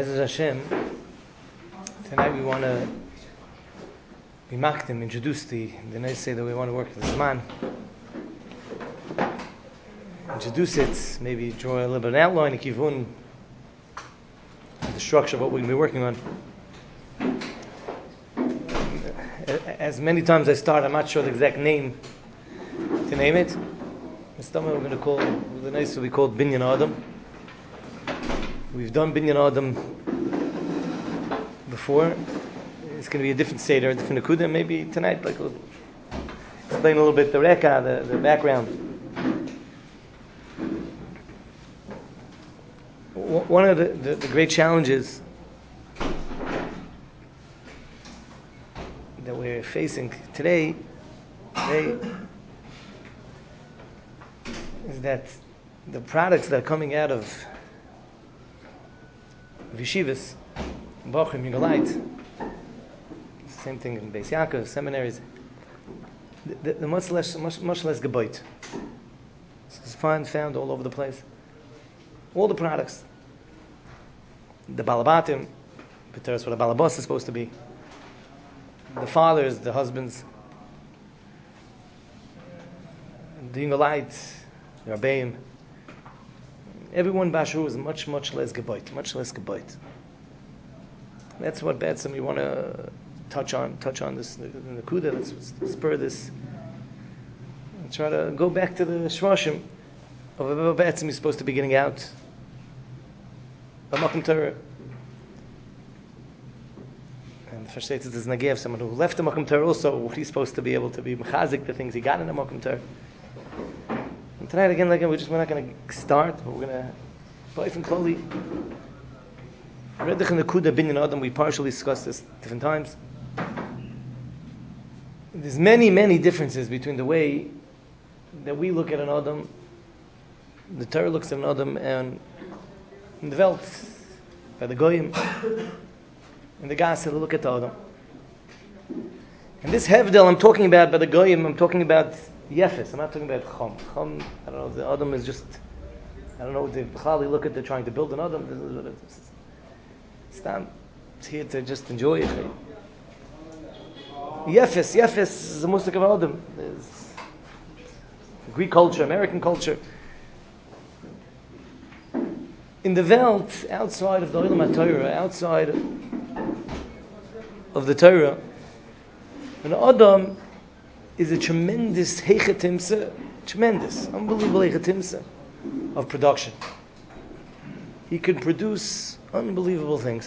Be'ezus Hashem, tonight we want to be makdim, introduce the nice say that we want to work with this man. Introduce it, maybe draw a little bit of an outline, a kivun, the structure of what we're going to be working on. As many times I start, I'm not sure the exact name to name it. This time we're going to call, the nice will be called Binyan Adam. We've done Binyan Adam before. It's going to be a different seder, a different akudah. Maybe tonight, like, we'll explain a little bit the reka, the background. One of the great challenges that we're facing today is that the products that are coming out of yeshivas, Bochum, Yigalite, same thing in Beis Yaakov, seminaries, they're much less geboit. It's found all over the place. All the products, the balabatim, that's what a balabas is supposed to be. The fathers, the husbands, the Yingalites, the Rabbeim, everyone Bashu is much less geboit, much less geboit. That's what Be'etzim we want to touch on this in the Kuda. Let's spur this and try to go back to the Shvashim of Be'etzim is supposed to be getting out. A Makom Torah. And the first states is Nagev, someone who left the Makom Torah also, he's supposed to be able to be mechazik the things he got in the Makom Torah. And tonight again, we're not going to start, but we're going to play from Kloli. Redich in the Kuda Binyan Adam, we partially discussed this different times. There's many differences between the way that we look at an Adam, the Torah looks at an Adam, and in the Welt, by the Goyim, and the Gas, they look at the Adam. And this Hevdel I'm talking about by the Goyim, I'm talking about Yefes, I'm not talking about Chom. Chom, I don't know, the Adam is just, I don't know what they look at, they're trying to build an Adam. This is what it is. It's here to just enjoy it. Yefes is the Musik of Adam. There's Greek culture, American culture. In the Welt, outside of the Olam HaTorah, outside of the Torah, an Adam is a tremendous heichetimsa, unbelievable heichetimsa of production. He can produce unbelievable things.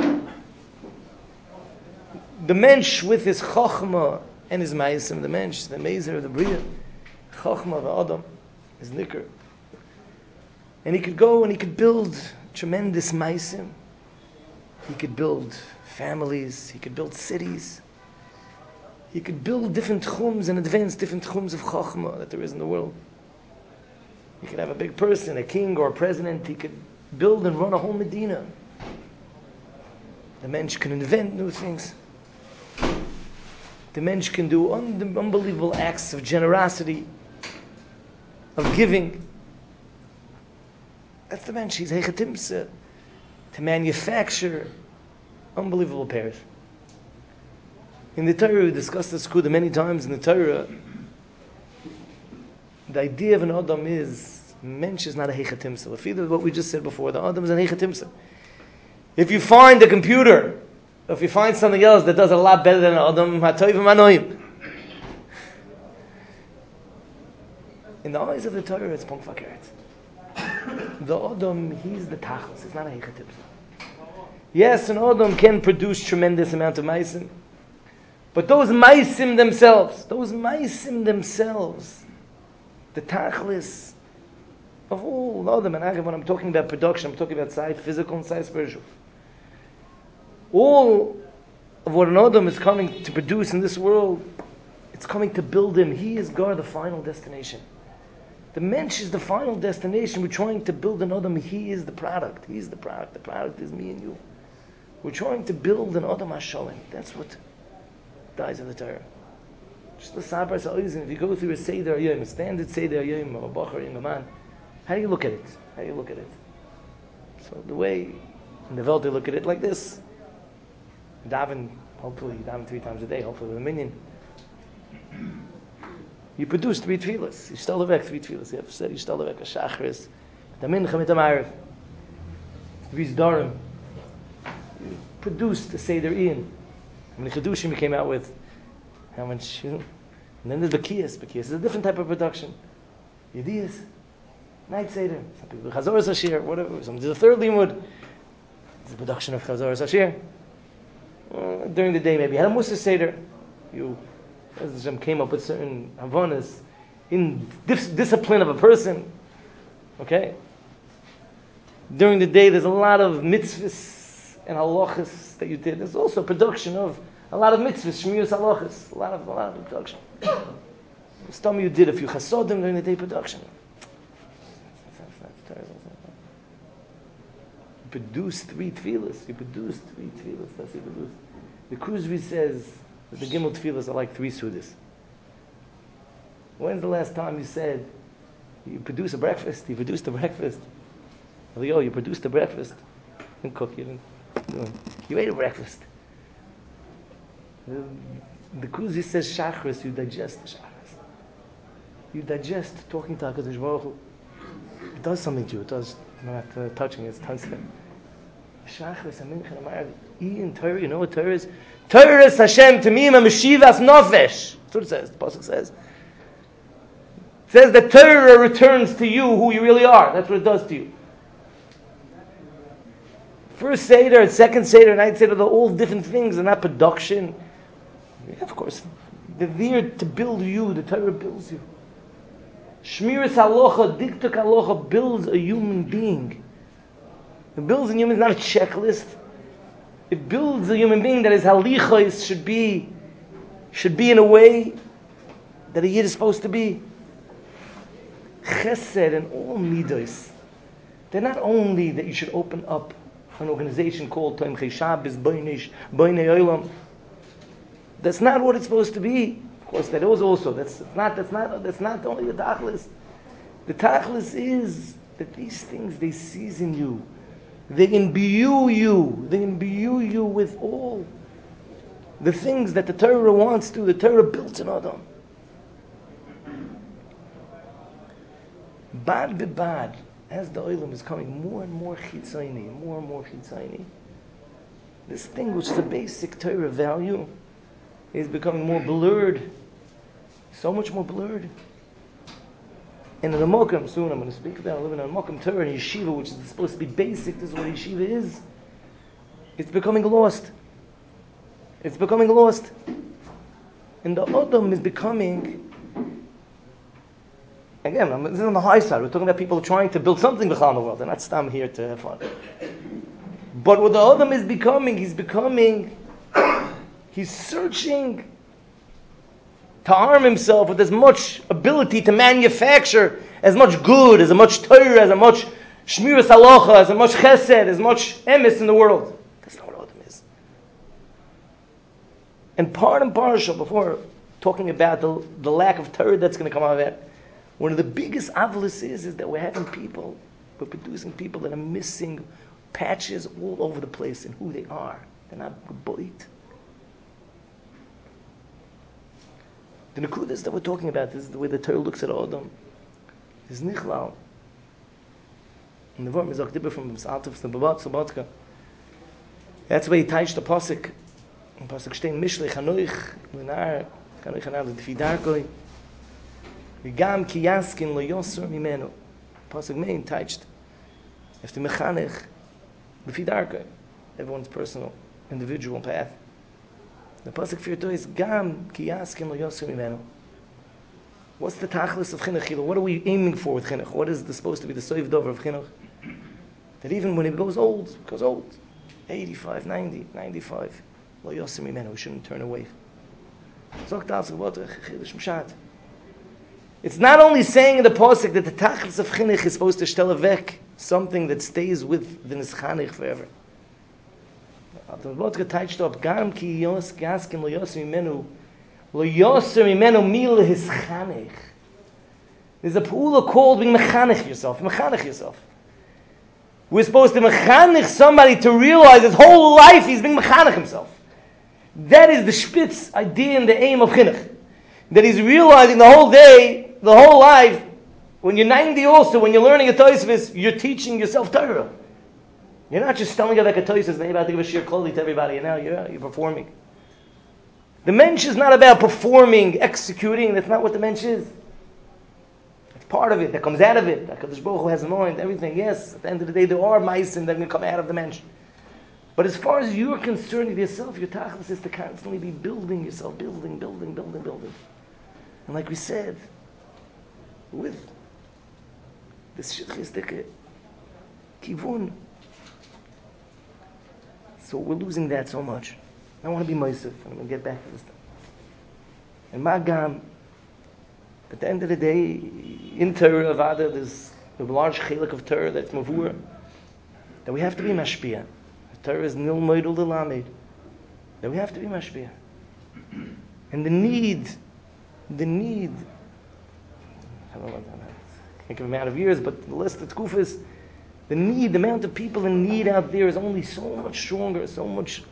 The mensch with his chokhmah and his ma'asim, the mensch, the mazer of the bria, chokhmah of Adam, his nicker. And he could go and he could build tremendous ma'asim. He could build families. He could build cities. He could build different tchums and advance different tchums of chokhmah that there is in the world. He could have a big person, a king or a president. He could build and run a whole Medina. The mensch can invent new things. The mensch can do unbelievable acts of generosity, of giving. That's the mensch. He's heichetimsa to manufacture unbelievable pairs. In the Torah, we discussed this kuda many times. In the Torah, the idea of an Adam is mensch is not a heichetimsa. Lefida, what we just said before, the Adam is an heichetimsa. If you find a computer, if you find something else that does a lot better than an Adam, hatoivim anoim. In the eyes of the Torah, it's punk fakert. The Adam, he's the tachlis. It's not a heichetimsa. Yes, an Adam can produce tremendous amount of maisim, but those maisim themselves, the tachlis of all Adam, and when I'm talking about production, I'm talking about side physical and side spiritual. All of what an Adam is coming to produce in this world, it's coming to build him. He is God, the final destination. The mensch is the final destination. We're trying to build an Adam. He is the product. He's the product. The product is me and you. We're trying to build an Adam HaSholem. That's what dies in the Torah. Just the Sabar Sa'izim, if you go through a Seder Yom, a standard Seder Yom of a Bachar, young man, how do you look at it? So the way In the world, they look at it like this. Hopefully you daven 3 times a day, hopefully with a minyan. You produce 3 tefillas. You stel weg 3 tefillas. You have said you stel weg a shachris, the mincha mit the ma'ariv, 3 zdarim. You produced the Seder Ian. How many chedushim you came out with? How much? And then there's Bekiyas. Bekiyas is a different type of production. Yediyas, night Seder. Some people do Chazoras Hashir, whatever. Some do the 3rd limud. It's a production of Chazoras Hashir. During the day, maybe you had a Musa Seder. You, as Hashem came up with certain havanas in discipline of a person. Okay? During the day, there's a lot of mitzvahs and halachas that you did. There's also production of a lot of mitzvahs, shmiyus halachas, a lot of production. Some you did a few chasodim during the day production. That's terrible. You produce 3 tefillas. That's what you produce. The Kruzvi says that the Gimel tefillas are like 3 sudas. When's the last time you said you produce a breakfast? You produced a breakfast. You produced a breakfast. You didn't cook. You ate a breakfast. The Kruzvi says shachris. You digest the shachris. You digest talking to HaKadosh Baruch Hu. It does something to you. It does. Not touching it. It's touching. Shachris and Mincha and Ma'ariv. In Torah, you know what Torah is? Torah is Hashem Tamim Meshivas Nofesh. That's what it says. The pasuk says. It says that Torah returns to you who you really are. That's what it does to you. First Seder, second Seder, night Seder, they're all different things. They're not production. Yeah, of course. They're there to build you. The Torah builds you. Shmiras Halacha, Diktuk Halacha builds a human being. It builds a human, it's not a checklist. It builds a human being that his halichos should be in a way that a yid is supposed to be. Chesed and all midos. They're not only that you should open up an organization called Tomchei Shabbos, Beinei Olam. That's not what it's supposed to be. Of course, that is also. That's not only the tachlis. The tachlis is that these things they season you. They imbue you. They imbue you with all the things that the Torah wants to. The Torah built in Adam. Bad bebad, as the olam is coming more and more chitzayni, this thing which is a basic Torah value is becoming more blurred. So much more blurred. And in the Mokum, soon I'm going to speak about living in a Mokum Torah and Yeshiva, which is supposed to be basic. This is what Yeshiva is. It's becoming lost. And the Adam is becoming, again, this is on the high side. We're talking about people trying to build something in the world. They're not stam here to have fun. But what the Adam is becoming, he's searching to arm himself with as much ability to manufacture as much good, as much Torah, as much Shmiras Halacha, as much Chesed, as much Emes in the world. That's not what Adam is. And part and partial, before talking about the lack of Torah that's going to come out of that, one of the biggest avlis is that we're producing people that are missing patches all over the place in who they are. They're not boit. The nekudas that we're talking about, this is the way the Torah looks at Adam. Is nichlal. And the word is Dibber from Altif to Sabatka. That's why he touched the pasuk. The pasuk stein Mishlech Hanoich Lenar Hanoich Hanoich Fidarkoi. V'gam ki yaskin lo yosur mimenu. Pasuk main touched. After Mechanech Fidarkoi. Everyone's personal, individual path. The pasuk for your is gam ki yaskin lo yosur mimenu. What's the tachlis of chinuch? What are we aiming for with chinuch? What is supposed to be the soif dover of chinuch? That even when it goes old, 85, 90, 95, lo yosur mimenu, we shouldn't turn away. It's not only saying in the pasuk that the tachlis of chinuch is supposed to stelle weg, something that stays with the nischanich forever. The Vodka touched up gam ki yos gaskin lo yosur mimenu mil hischanich. There's a pula called being mechanech yourself. We're supposed to mechanich somebody to realize his whole life he's being mechanich himself. That is the spitz idea and the aim of chinuch. That he's realizing the whole day, the whole life, when you're 90 also, when you're learning a Tosfos, you're teaching yourself Torah. You're not just telling like a Tosfos, and you're about to give a shir klali to everybody, and now you're performing. The mensch is not about performing, executing, that's not what the mensch is. It's part of it, that comes out of it. HaKadosh Baruch Hu has a mind, everything, yes. At the end of the day, there are ma'asim that are going to come out of the mensch. But as far as you're concerned with yourself, your tachlis is to constantly be building yourself, building. And like we said, with this shitchistik kivun. So we're losing that so much. I want to be Mosif, and I'm going to get back to this thing. And Magam, at the end of the day, in Torah Avada, there's a large chelik of Torah that's mavur, that we have to be mashpia. Torah is nil moidul delamed. That we have to be mashpia. And the need, I don't know, I can't give amount of years, but the list of tkufas, the amount of people in need out there is only so much stronger, so much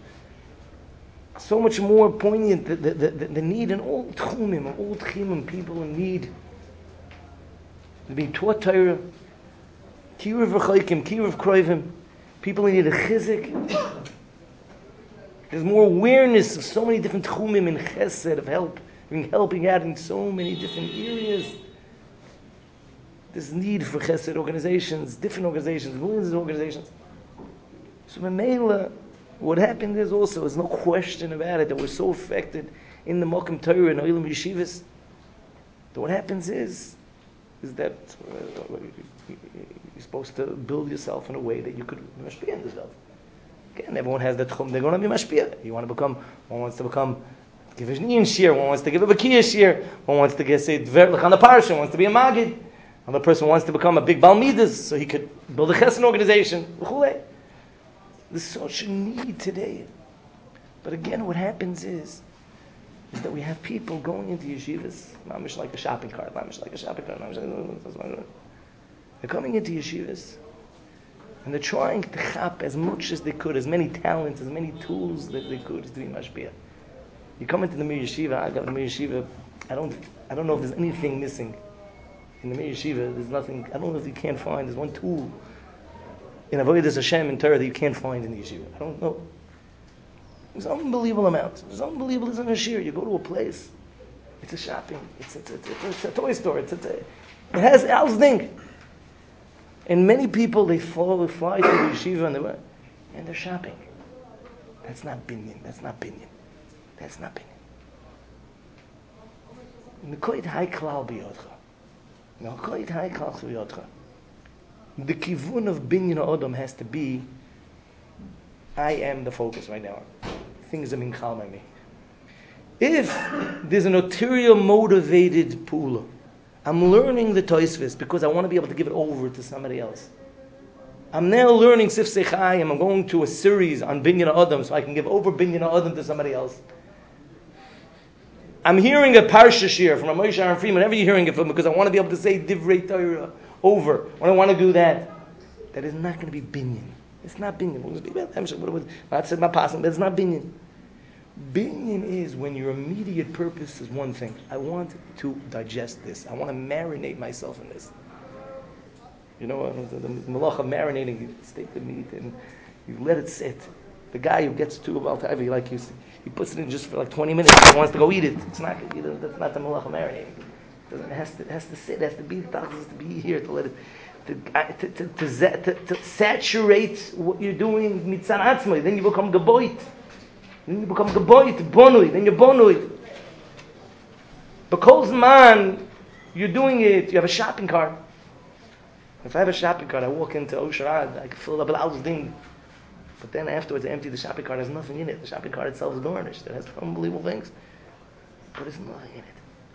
more poignant. The need in all tchumim, people in need. They're being taught Torah, kiruv v'chaykim, kiruv kroivim. People need a chizik. There's more awareness of so many different tchumim and chesed of helping out in so many different areas. There's need for chesed organizations, different organizations, millions of organizations. So Mamela, what happened is also, there's no question about it, that we're so affected in the Mokum Torah and Oilam Yeshivas, that what happens is that you're supposed to build yourself in a way that you could mashpia in this world. Again, everyone has that chum, they're going to be mashpia. One wants to become give a shniyan shir, one wants to give a bakiya shir, one wants to say dver l'chan parsha, wants to be a magid. Another person wants to become a big balmidas so he could build a chesed organization. There's such a need today. But again, what happens is that we have people going into yeshivas, mamish like a shopping cart. They're coming into yeshivas, and they're trying to chap as much as they could, as many talents, as many tools that they could to be mashpia. You come into the Mir Yeshiva, I got the Mir Yeshiva, I don't know if there's anything missing. In the Mir Yeshiva, there's nothing, I don't know if you can't find, there's one tool in Avodas Hashem in Torah that you can't find in the Yeshiva. I don't know. There's an unbelievable amount. There's unbelievable in a shir. You go to a place, it's a shopping, it's a toy store, it has all thing. And many people, they fly to the Yeshiva and they're shopping. That's not binyan. Nekoid hai klal biyodcha. The kivun of binyan adam has to be, I am the focus right now. Things are being calm by me. If there's an ulterior motivated pula, I'm learning the Tosfos because I want to be able to give it over to somebody else. I'm now learning Sifsei Chaim. I'm going to a series on binyan adam so I can give over binyan adam to somebody else. I'm hearing a parsha shir from Moshe Aaron Freeman, whenever you're hearing it from, because I want to be able to say divrei Torah over. When I want to do that, that is not going to be binyan. It's not binyan. Not said my passing, but it's not binyan. Binyan is when your immediate purpose is one thing. I want to digest this. I want to marinate myself in this. You know, the malach of marinating, you steak the meat and you let it sit. The guy who gets to about Ivy, like you see, he puts it in just for like 20 minutes. He wants to go eat it. It's not. That's not the malach of marinating. It has to sit. It has to be. It has to be here to let it to saturate what you're doing. Mitzan atzmai. Then you become geboit. Bonui. Then you're bonui. Because man, you're doing it. You have a shopping cart. If I have a shopping cart, I walk into Osharad. I can fill it up with all this thing. But then afterwards, I empty the shopping cart. There's nothing in it. The shopping cart itself is garnished. It has unbelievable things. But there's nothing in it.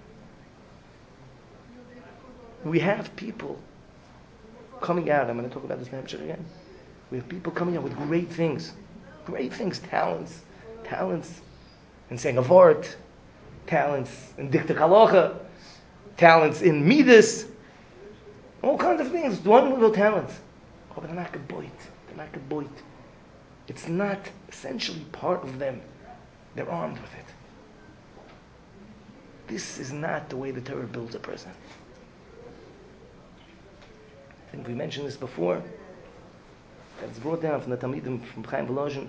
We have people coming out. I'm going to talk about this Hampshire again. We have people coming out with great things. Talents in saying of art, talents in dikta halacha, talents in midas, all kinds of things. Wonderful talents. but they're not geboit. They're not geboit. It's not essentially part of them. They're armed with it. This is not the way the Torah builds a person. I think we mentioned this before. That's brought down from the Talmidim, from Chaim Volozhin,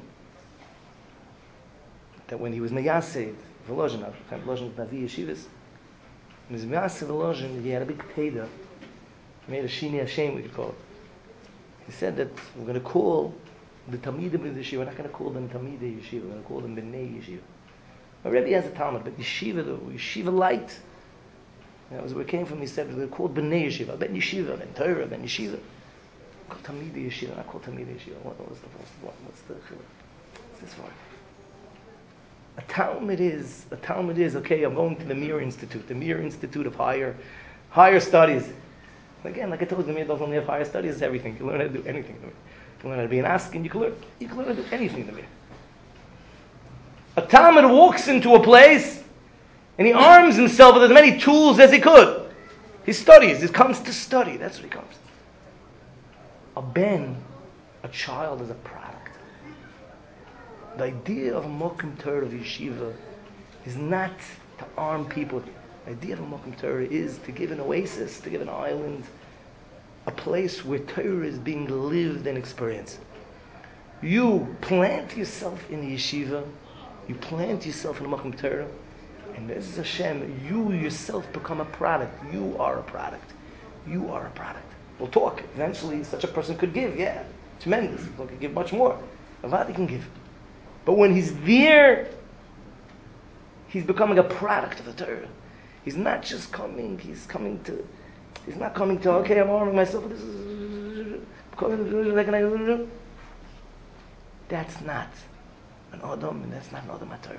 that when he was Meyaseh Volozhin, Chaim Volozhin was Navi Yeshivas, when he was Meyaseh Volozhin, he had a big peda. He made a Shini Hashem, we could call it. He said that we're going to call the Talmidim of the Yeshiva, we're not going to call them Talmidei Yeshiva, we're going to call them Bnei Yeshiva. Now, Rebbe has a Talmud, but Yeshiva, the Yeshiva light, that was where it came from. He said they're called Bnei Yeshiva, Ben Yeshiva, Ben Torah, Ben Yeshiva. Called Talmidei Yeshiva, not called Talmidei Yeshiva. What's the what's this for? A Talmud is, okay, I'm going to the Mir Institute of higher studies. Again, like I told you, the Mir doesn't only have higher studies, it's everything. You can learn how to do anything in the Mir. You can learn how to be an asking, you can learn how to do anything in the Mir. A Talmud walks into a place and he arms himself with as many tools as he could. He studies, he comes to study, that's what he comes. A child is a product. The idea of a Mokum Torah of Yeshiva is not to arm people. The idea of a Mokum Torah is to give an oasis, to give an island, a place where Torah is being lived and experienced. You plant yourself in the Yeshiva, you plant yourself in the Mokum Torah, and Be'ez Hashem, you yourself become a product. You are a product. You are a product. We'll talk. Eventually, such a person could give. Yeah, tremendous. He could give much more. Avadi can give. But when he's there, he's becoming a product of the Torah. He's not just coming. He's not coming to, okay, I'm arming myself with this. That's not an Adam, and that's not an Adam HaTorah.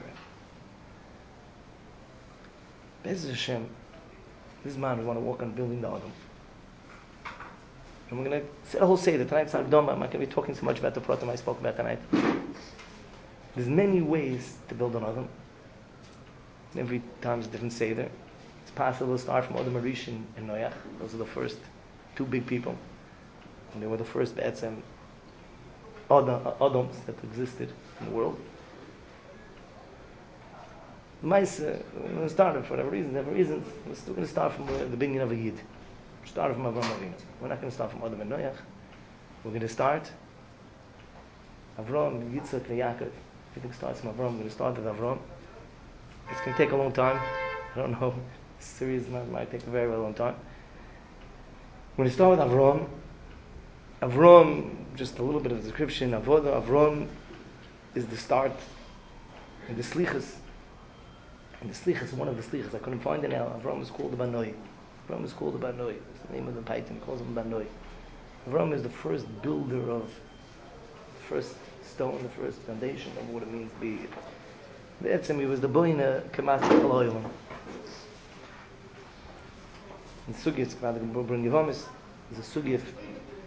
Be'ez Hashem, this man who want to walk on building the Adam. And we're going to say a whole Seder. Tonight's not Dom. I'm not going to be talking so much about the Pratim I spoke about tonight. There's many ways to build an Adam. Every time is a different Seder. It's possible to start from Adam Arishin and Noach. Those are the first two big people. And they were the first Be'etzem Adams that existed in the world. Mice, we're going to start for whatever reason. We're still going to start from the beginning of a Yid. We're starting from Avram Avinu. We're not going to start from Adam and Noach. We're going to start Avram, Yitzchak, and Yaakov. Everything starts from Avram. We're going to start with Avram. It's going to take a long time. I don't know. This series might take a very, very long time. We're going to start with Avram. Avram, just a little bit of a description. Avram is the start in the Slichas. And the Slichas, one of the Slichas, I couldn't find it now. Avram is called the Banoi. Avram is called the Banoi. It's the name of the Paitim. He calls him Banoi. Avram is the first builder of the first stone, the first foundation of what it means to be. Be'etzem, he was the Boina Kemat Kaloyim. In Sugis, Bring Yevomis, is a Sugi of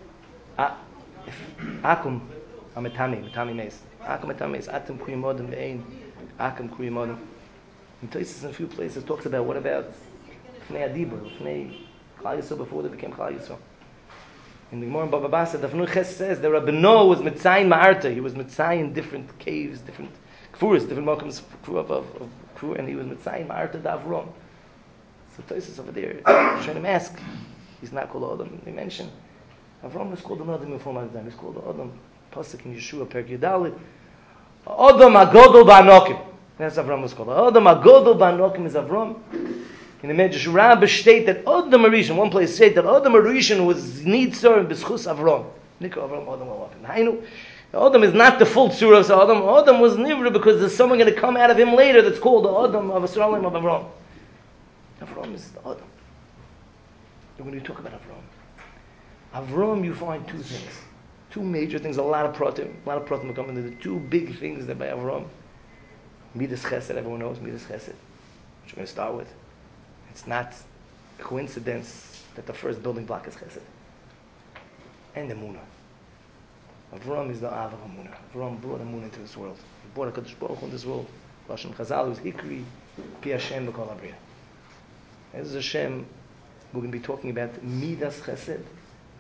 Akum Ametami Meis. Akum Ametami Meis, Atum Kriyamodem Be'ein, Akum Kriyamodem. In Tosis, in a few places, talks about what about Fnei Adibur, Fnei Klal Yisrael before they became Klal Yisrael. In the Gemara in Baba Basra, the Fnei Ches says that Rabbi Noah was Mitzayin Ma'arta. He was Mitzayin in different caves, different kfuras, different malkams of kfur, and he was Mitzayin Ma'arta Davron. So Tosis over there, trying to ask, he's not called Adam. They mention Avram is called an Adam before my time. He's called Adam. Pasuk in Yeshua, Perk Yudalit. Adam Agodol Ba'anokim. That's Avram was called. Adam Agodol Ba'anokim is Avram. In the Medrash Rabbah state that Adam Arishan, one place state that Adam Arishan was Nitzor and B'schus Avram. Nikra Avram, Adam Awapin. Hainu, Adam is not the full tzura of Adam. Adam was Nivra because there's someone going to come out of him later that's called the Adam of Yisraelim of Avram. Avram is the Adam. And when you talk about Avram, you find two things. Two major things, a lot of pratim will come into the two big things that by Avram. Midas Chesed, everyone knows Midas Chesed, which we're going to start with. It's not a coincidence that the first building block is Chesed. And Emunah. Avram is the Av of Emunah. Avram brought Emunah into this world. He brought a Kadosh Baruch Hu in this world. Lashon Chazal was Hikri, Pi Hashem B'Kol Abriya. As Hashem, we're going to be talking about Midas Chesed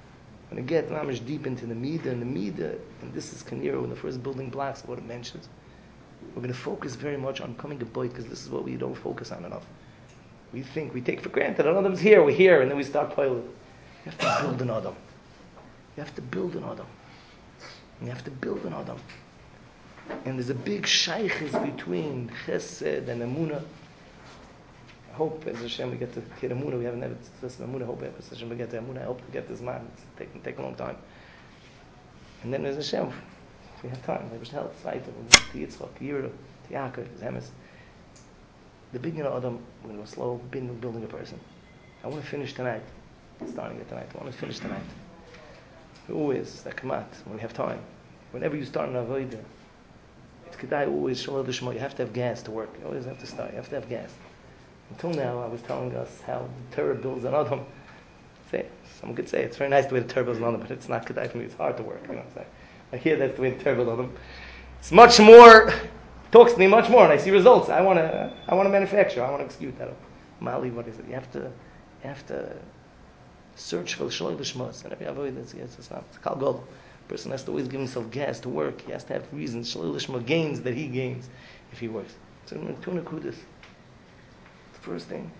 We're going to get mamish deep into the Midah, and this is Kaniro, in the first building blocks of what it mentions. We're going to focus very much on coming a boy, because this is what we don't focus on enough. We take for granted, Adam's here, we're here, and then we start piling. You have to build an Adam. You have to build an Adam. And you have to build an Adam. And there's a big shaykhis between Chesed and Emunah. I hope, as Hashem, we get to get Emunah. We haven't ever discussed Emunah. I hope, as Hashem, we get to Emunah. I hope we get this man. It's take a long time. And then, as Hashem, if we have time, we wish help. To Yitzchak, Yira, to Yaakov, Zemes. The big Adam, we're going to go slow, building a person. I want to finish tonight. Starting it tonight. I want to finish tonight. Always, that kamat, when we have time. Whenever you start an avodah, it's kedai always, shalom l'shmo, you have to have gas to work. You always have to start. You have to have gas. Until now, I was telling us how the Torah builds an Adam. Someone could say it's very nice the way the Torah builds an Adam, but it's not kedai for me. It's hard to work. You know what I'm saying? I hear that's the way the Torah builds an Adam. It's much more, talks to me much more, and I see results. I want to manufacture. I want to execute that. Mali, what is it? You have to search for the shalom l'shmos, and every avodah it's not. It's a kal gadol. A person has to always give himself gas to work. He has to have reasons, shalom l'shmos gains that he gains if he works. So two nakudas. The first thing,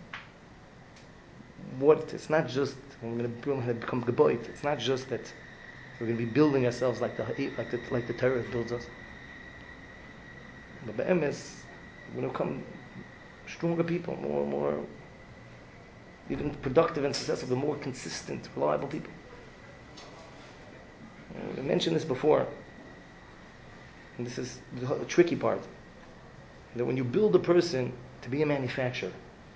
it's not just we're going to become geboit. It's not just that we're going to be building ourselves like the Torah builds us. But be'emes, we're going to become stronger people, more even productive and successful, the more consistent, reliable people. I mentioned this before, and this is the tricky part, that when you build a person to be a manufacturer,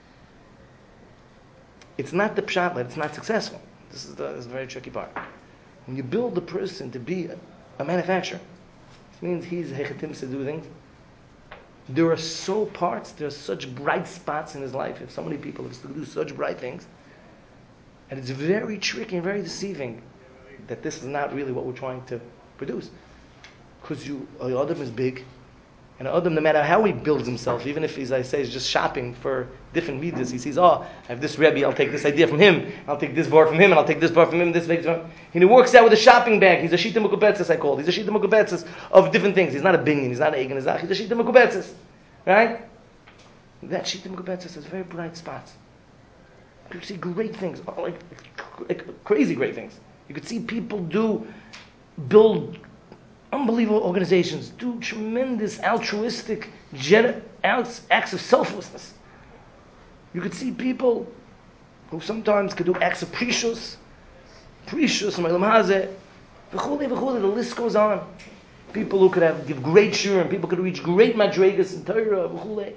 it's not the pshat that it's not successful. This is the very tricky part. When you build a person to be a manufacturer, it means he's hechetim to do things. There are such bright spots in his life. If so many people have to do such bright things, and it's very tricky and very deceiving that this is not really what we're trying to produce. Because Adam is big, and Adam, no matter how he builds himself, even if he's just shopping for different midas, he sees, I have this Rebbe, I'll take this idea from him, I'll take this bar from him, and I'll take this bar from him, this bag from him. And he works out with a shopping bag. He's a shita mukubetzes, I call it. He's a shita mukubetzes of different things. He's not a binyan, he's not a egan, he's a shita mukubetzes. Right? That shita mukubetzes has very bright spots. You can see great things, like crazy great things. You could see people build unbelievable organizations, do tremendous altruistic acts of selflessness. You could see people who sometimes could do acts of precious, Meilam Hazeh, the list goes on. People who could give great shurim, people could reach great madregas in Torah,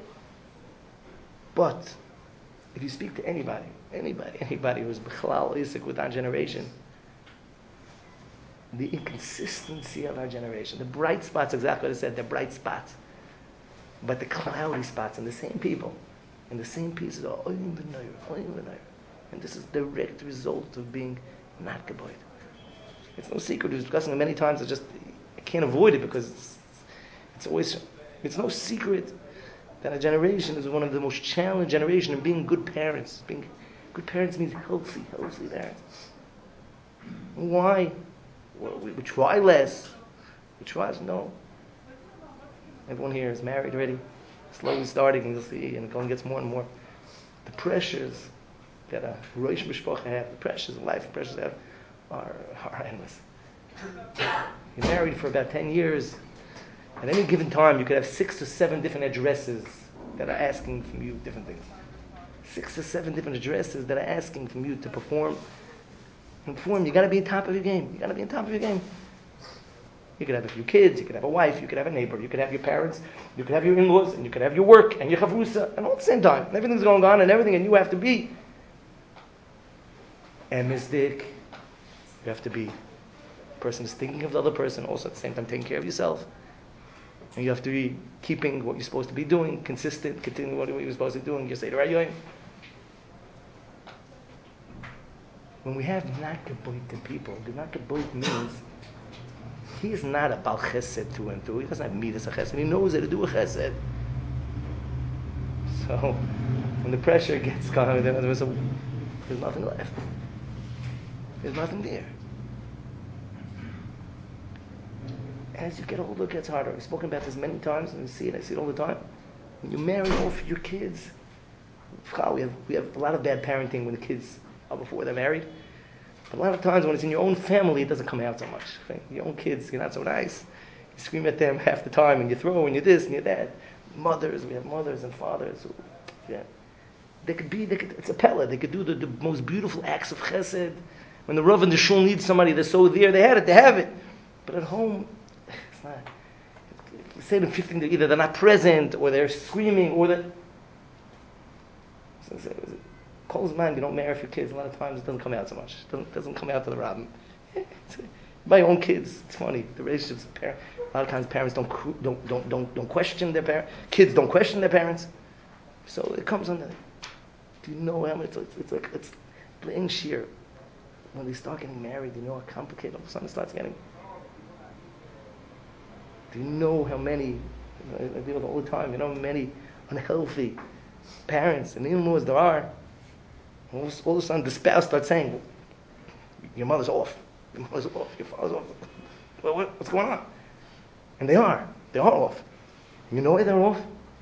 but if you speak to anybody who's Bechlal Isaac with our generation, the inconsistency of our generation, the bright spots, exactly what I said, they're bright spots, but the cloudy spots, and the same people, and the same pieces are oim v'noyer, and this is the direct result of being not geboid. It's no secret. We're discussing it many times. I can't avoid it because it's no secret that our generation is one of the most challenged generation in being good parents. Being good parents means healthy parents. Why? Well, we try less. We try no. Everyone here is married already, slowly starting, and you'll see, and it only gets more and more. The pressures that a Rosh Mishpacha have, the pressures of life, the pressures they have, are endless. You're married for about 10 years. At any given time, you could have 6 to 7 different addresses that are asking from you different things. 6 to 7 different addresses that are asking from you to perform. You got to be on top of your game. You could have a few kids, you could have a wife, you could have a neighbor, you could have your parents, you could have your in-laws, and you could have your work, and your chavrusa, and all at the same time. And everything's going on, and you have to be emisdik. You have to be a person who's thinking of the other person, also at the same time taking care of yourself. And you have to be keeping what you're supposed to be doing, consistent, continuing what you're supposed to be doing. You say the right yoin. When we have nakaboit to people, the nakaboit means he is not a bal chesed to and through. He doesn't have midas a chesed. He knows how to do a chesed. So when the pressure gets going, there's nothing left. There's nothing there. As you get older, it gets harder. I've spoken about this many times, and I see it all the time. When you marry off your kids, we have a lot of bad parenting when the kids are before they're married. But a lot of times when it's in your own family, it doesn't come out so much. Okay? Your own kids, you're not so nice. You scream at them half the time, and you throw, and you're this, and you're that. Mothers, we have mothers and fathers who, yeah. It's a pella. They could do the most beautiful acts of chesed. When the Rav and the Shul need somebody, they're so there, they have it. But at home, it's not. Say them 15, either they're not present, or they're screaming, or they're... Calls man, you don't marry for your kids. A lot of times it doesn't come out so much. It doesn't come out to the Rabbin. My own kids, it's funny. The relationships with parents. A lot of times parents don't question their parents. Kids don't question their parents. So it comes on the... Do you know how much it's playing sheer? When they start getting married, do you know how complicated all of a sudden it starts getting? Do you know how many, I deal with all the time, you know how many unhealthy parents and in-laws there are? All of a sudden the spouse starts saying, well, your mother's off, your father's off. Well, what's going on? And they are off. You know why they're off?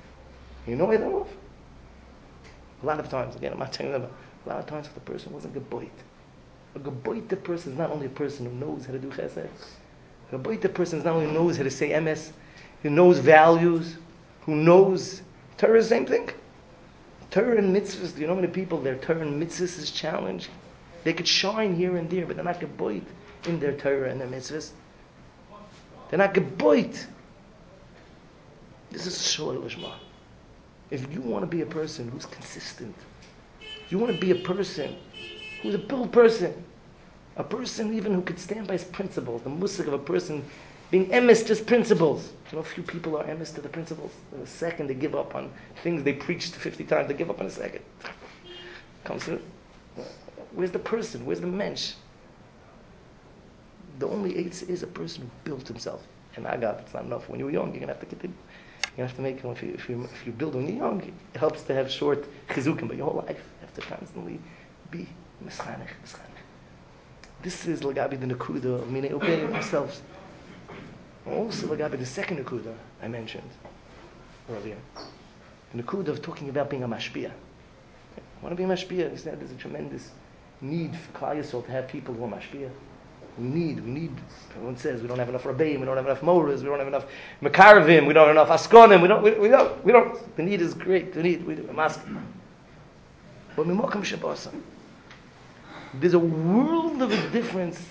A lot of times, again, I'm not telling them, a lot of times if the person wasn't geboit. A geboite person is not only a person who knows how to do chesed. A geboite person is not only knows how to say emes, who knows values, who knows Torah is the same thing. Torah and mitzvahs, do you know how many people their Torah and mitzvahs is challenged? They could shine here and there, but they're not geboit in their Torah and their mitzvahs. They're not geboit. This is Shoel Lishma. If you want to be a person who's consistent, if you want to be a person who's a built person, a person even who could stand by his principles, the musik of a person being emes to his principles. You know, few people are emes to the principles. In a second they give up on things they preached 50 times, they give up in a second. Comes through. Where's the person? Where's the mensch? The only eitz is a person who built himself. And I got it's not enough. When you're young, you're going to have to continue. You have to make, if you build when you're young, it helps to have short chizukim, but your whole life you have to constantly be mischanech. This is Lagabi the Nakuda of Minei Obey themselves. Also Lagabi the second Nakuda I mentioned earlier. The Nakuda of talking about being a mashpia. I want to be a mashpia. He said there's a tremendous need for Klal Yisrael to have people who are mashpia. We need, everyone says we don't have enough Rabbeim, we don't have enough Moras, we don't have enough Mekaravim, we don't have enough Askonim, we don't. The need is great, we do, I'm asking. But Mimokam Shabasa, there's a world of a difference.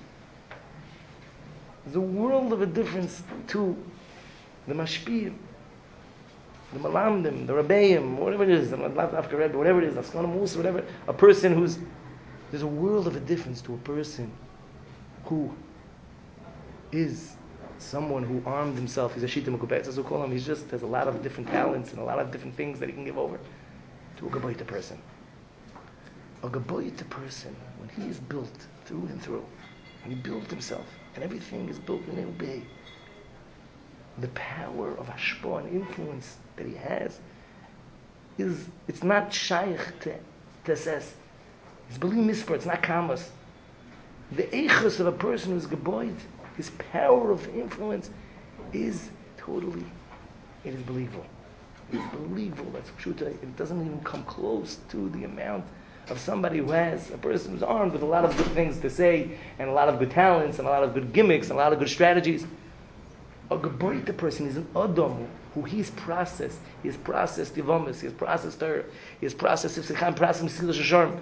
There's a world of a difference to the Mashpiyim, the Malamdim, the Rabbeim, whatever it is, whatever it is, Askonim Musa, whatever, a person who's, there's a world of a difference to a person who is someone who armed himself. He's a shita mekubetz, as we call him. He just has a lot of different talents and a lot of different things that he can give over to a gabayita person. A gabayita person, when he is built through and through, and he built himself, and everything is built in obey, the power of hashpah and influence that he has it's not shaykh to assess. It's beli misper, it's not kamas. The eichus of a person who's geboid, his power of influence is totally, it is believable. It's believable, that's pshuta. It doesn't even come close to the amount of somebody who has, a person who's armed with a lot of good things to say, and a lot of good talents, and a lot of good gimmicks, and a lot of good strategies. A geboid person is an adam who he's processed Yivomis, he's processed Torah, he's processed Sifsecham, processed Mesilas Yesharim.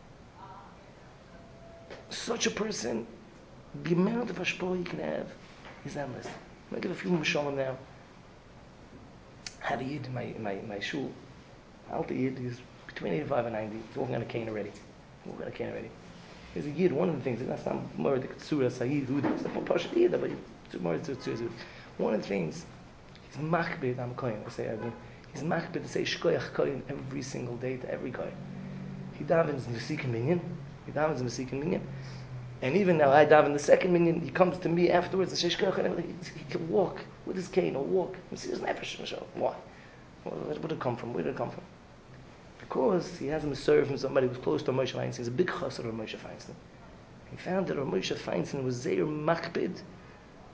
Such a person, the amount of hashpah he can have is endless. I'm going to give a few mishalim now. I had a yid in my shul. Alta yid, he's between 85 and 90. He's walking on a cane already. He's a yid. One of the things, that's not more the Surah Sayyid, it's not more Pasha yid, but it's more to one of the things, he's machbid, I'm kohen, he's machbid to say shkoyach kohen every single day to every kohen. He davens in the second minyan. And even now, I daven the second minyan, he comes to me afterwards, and he can walk with his cane, or walk. He says, why? Where did it come from? Because he has a mesorah from somebody who's close to Moshe Feinstein. He's a big chassid of Moshe Feinstein. He found that Moshe Feinstein was Zeir Machbid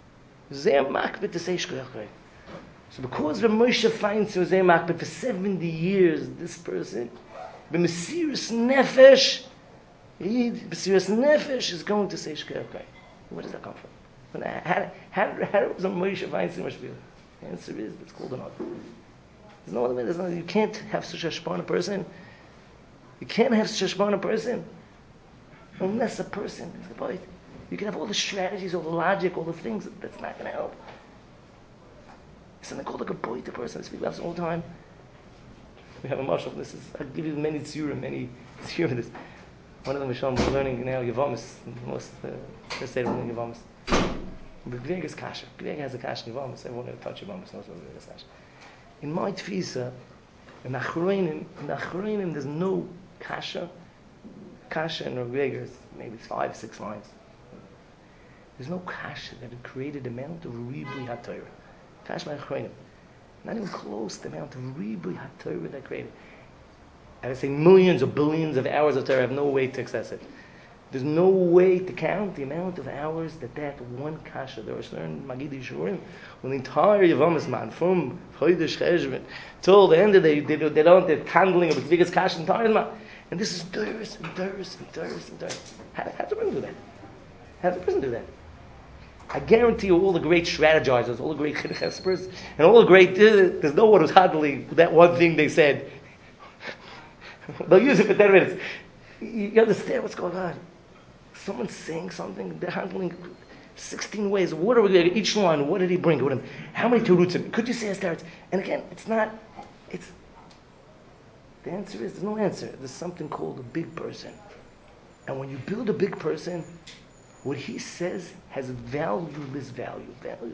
Sehr makbet to say shkoyach. So because when Moshe finds him sehr makbet for 70 years, this person, b'mesiras nefesh, b'mesiras nefesh is going to say shkoyach. Where does that come from? How does a Moshe find so much feeling? The answer is, it's called an other. There's no other way. You can't have such a shpana person. You can't have such a shpana person unless a person is a boy. You can have all the strategies, all the logic, all the things. That's not going to help. It's something called a gaboita person. I speak about this all the time. We have a mashal. This is, I'll give you many tziurim this. One of them is we're learning now Yavamis. Most let's say we're learning Yavamis. But Gveg is kasha. Gveg has a kasha in Yavamis. Everyone who touch Yavamis knows what Gveg is kasha. In my tfisa, in Achroinim, there's no kasha. Kasha in Gveg is maybe 5-6 lines. There's no kasha that had created the amount of ribui haTorah. Kasha by Achroinim. Not even close to the amount of ribui haTorah that created. I would say millions or billions of hours of Torah. I have no way to access it. There's no way to count the amount of hours that one kasha, the Rosh learned Magid Yishurim, when the entire Yavamis man, from Chodesh Cheshvan till the end of the day, they're handling of the biggest kasha in the entire man. And this is Doris and Doris and Doris and Doris. How does a person do that? How does a person do that? I guarantee you all the great strategizers, all the great chinuch experts, and all the great, there's no one who's handling that one thing they said. They'll use it for 10 minutes. You understand what's going on? Someone's saying something, they're handling 16 ways. What are we going to each line? What did he bring with him? How many terutzim? Could you say Astaritz? And again, the answer is, there's no answer. There's something called a big person. And when you build a big person, what he says has valueless value.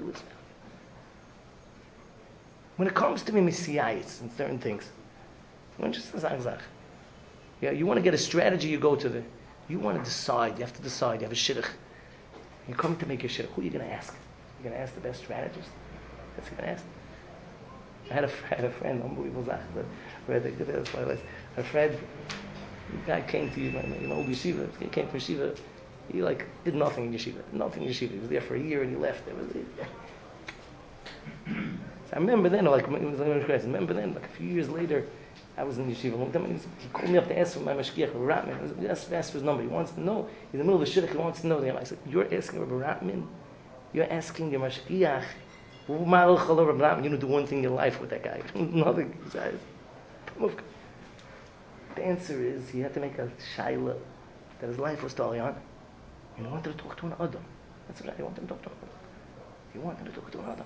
When it comes to messiahs and certain things, you want to get a strategy, you go to you want to decide, you have to decide, you have a shidduch. You come to make your shidduch, who are you going to ask? You're going to ask the best strategist? That's what you're going to ask. I had a friend, unbelievable zach, a friend, the guy came to an old yeshiva, he came from yeshiva, he did nothing in yeshiva, he was there for a year and he left. So I remember then, a few years later, I was in yeshiva a long time, and he called me up to ask for my mashgiach, Rabbi Ratman. He asked for his number. He wants to know. He's in the middle of the shidduch. He wants to know. I said, you're asking Rabbi Ratman? You're asking your mashgiach? You don't do one thing in your life with that guy. Nothing. The answer is, he had to make a shaila that his life was totally on. And he wanted to talk to an adam. That's right. He wanted to talk to an adam. He wanted to talk to an adam.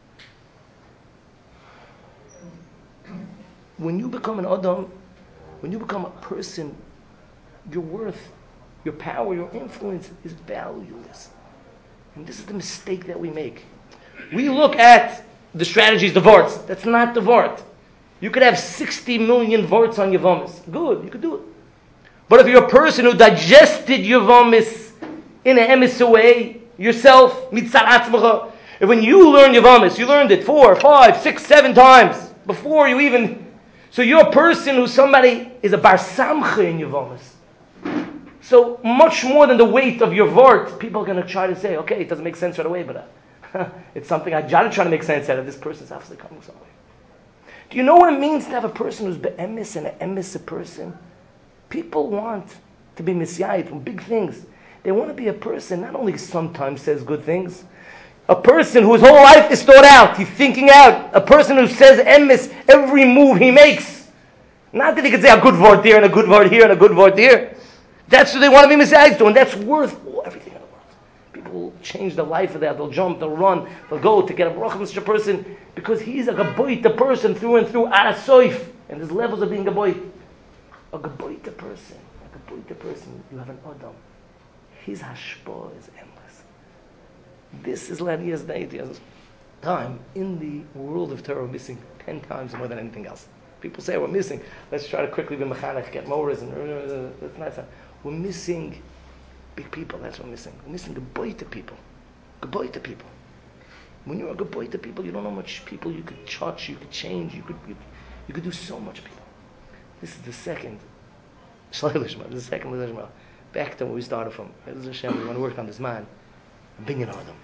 When you become an Adam, when you become a person, your worth, your power, your influence is valueless. And this is the mistake that we make. We look at the strategies, the vorts. That's not the vort. You could have 60 million vorts on your vomis. Good, you could do it. But if you're a person who digested your vomis in an emes way, yourself, mitzar atzmacha, if when you learn your vomis, you learned it 4, 5, 6, 7 times before you even... So you're a person who somebody is a bar samcha in your vomis. So much more than the weight of your vort, people are going to try to say, okay, it doesn't make sense right away, but it's something I try to make sense out of. This person's obviously coming somewhere. Do you know what it means to have a person who's be'emes and an emes a person? People want to be messiah from big things. They want to be a person not only sometimes says good things, a person whose whole life is thought out. He's thinking out. A person who says emes every move he makes. Not that he can say a good word there and a good word here and a good word there. That's what they want to be messiahs to, and that's worth everything in the world. People will change their life for that. They'll jump, they'll run, they'll go to get a bracha from such a person because he's a gaboita person through and through, arasoif. And there's levels of being gaboit. A gaboita person, you have an adam. His hashpah is endless. This is Lania's deity's time in the world of Torah missing 10 times more than anything else. People say we're missing. Let's try to quickly be mechanech, get mowers, and that's nice. We're missing big people. That's what we're missing. We're missing gaboita people. Gaboita people. When you're a gaboita people, you don't know how much people you could touch, you could change, you could do so much people. This is the second Shleilishma. This is the second Lishma. Back to where we started from. We want to work on this man. Binyan Adam.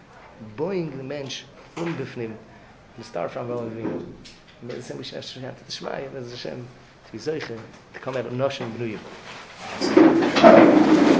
boeing the mensch unbefnim. We start from where we are. But the same way she had to Shmai, and as Hashem, to be Zeiche, to come out of Noshim Bnuyim.